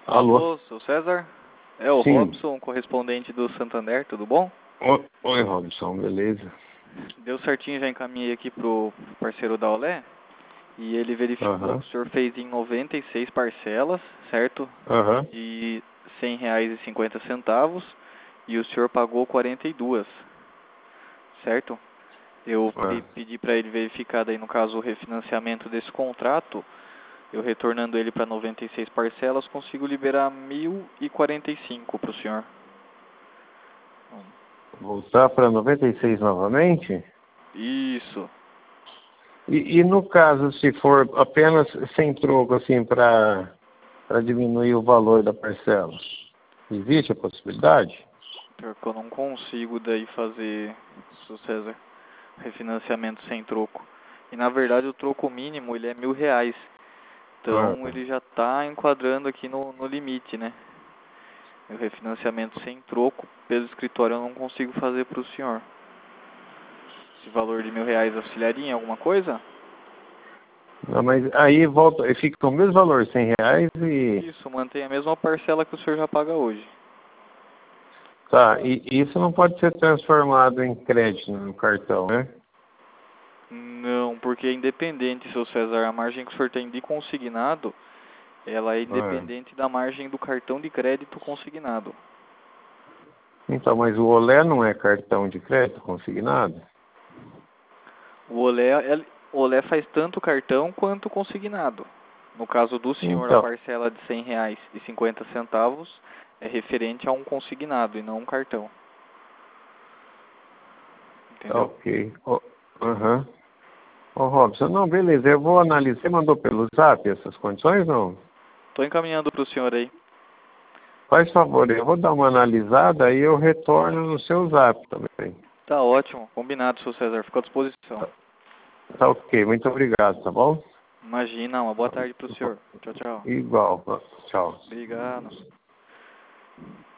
Alô? Alô, seu César? É o Sim. Robson, correspondente do Santander, tudo bom? Oi, Robson, beleza? Deu certinho, já encaminhei aqui pro parceiro da Olé e ele verificou Aham, que o senhor fez em 96 parcelas, certo? aham. De R$ 100,50 e o senhor pagou 42, certo? Eu Ah, pedi para ele verificar daí, no caso, o refinanciamento desse contrato. Eu retornando ele para 96 parcelas, consigo liberar 1.045 para o senhor. voltar para 96 novamente? Isso. E no caso, se for apenas sem troco, assim, para diminuir o valor da parcela, existe a possibilidade? Pior que eu não consigo daí fazer, seu César, refinanciamento sem troco. E na verdade o troco mínimo ele é R$ 1.000. Ah, Então ele já está enquadrando aqui no limite, né? O refinanciamento sem troco, pelo escritório eu não consigo fazer para o senhor. Esse valor de R$ 1.000 auxiliaria em alguma coisa? não, mas aí volta, fica o mesmo valor, R$ 100 e... Isso, mantém a mesma parcela que o senhor já paga hoje. Tá, e isso não pode ser transformado em crédito no cartão, né? Não, porque é independente, seu César. A margem que o senhor tem de consignado, ela é Ah. independente da margem do cartão de crédito consignado. Então, mas o Olé não é cartão de crédito consignado? O Olé faz tanto cartão quanto consignado. No caso do senhor, a Então, parcela de R$ 100,50 é referente a um consignado e não um cartão. tá Entendeu? ok. Aham. Ô, Robson, não, beleza, eu vou analisar. Você mandou pelo Zap essas condições, não? Estou encaminhando para o senhor aí. Faz favor, eu vou dar uma analisada e eu retorno no seu Zap também. Tá ótimo, combinado, seu César. Fico à disposição. Tá, tá ok, muito obrigado, tá bom? Imagina, uma boa tarde para o senhor. Tchau, tchau. Igual, tchau. Obrigado.